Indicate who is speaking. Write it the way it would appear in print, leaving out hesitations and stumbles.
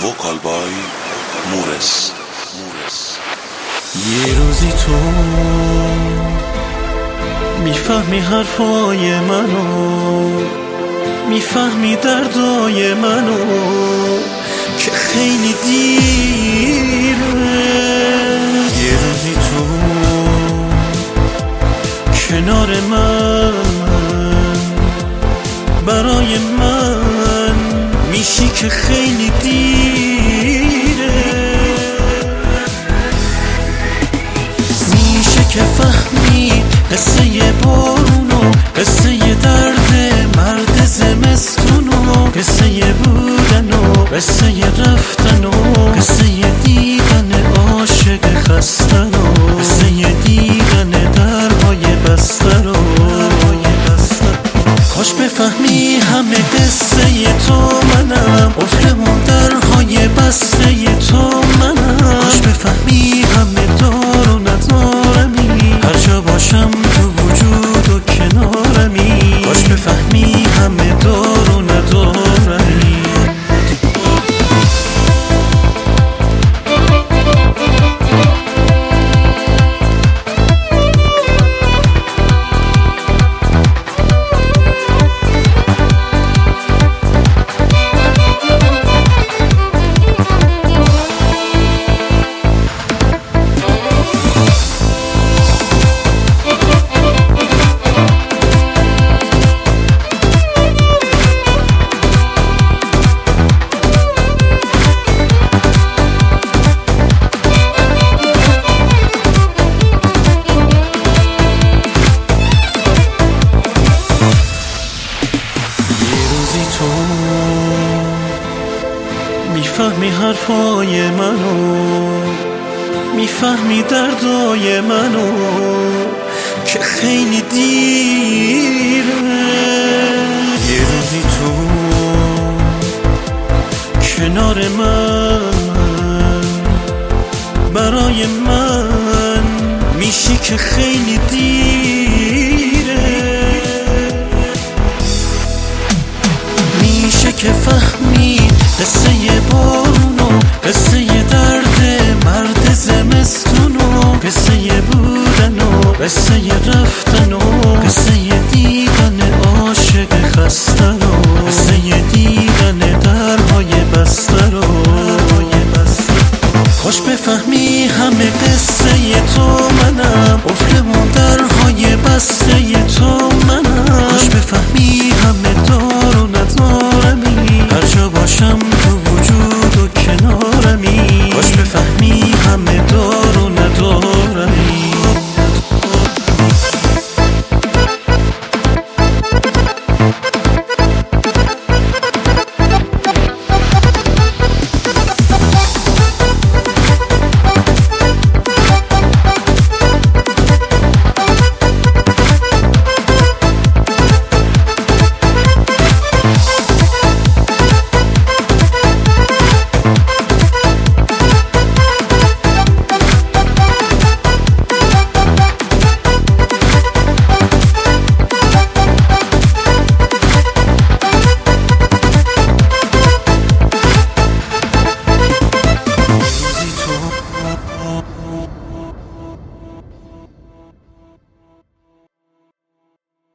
Speaker 1: وکال بای مورس.
Speaker 2: یه روزی تو میفهمی حرفای منو، میفهمی دردای منو که خیلی دیره. یه روزی تو کنار من برای من میشی که خیلی دیره. میشه که فهمی قصه بارونو، قصه درد مرد زمستونو، قصه بودنو، قصه رفتنو، قصه دیدن عاشق خستنو، قصه دیدن درهای بستنو. کاش بفهمی همه قصه تو منم، قفلمون درهای بسته تو منم. کاش بفهمی همه دار و ندارمی، هر جا باشم تو وجود و کنارمی. کاش بفهمی همه دار و ندارمی. میفهمی حرفای منو، میفهمی دردای منو که خیلی دیره. یه روزی تو کنار من برای من میشی که خیلی دیره. میشه که فهمی قصه بارونو، قصه درد مرد زمستونو، قصه بودنو، قصه رفتنو، قصه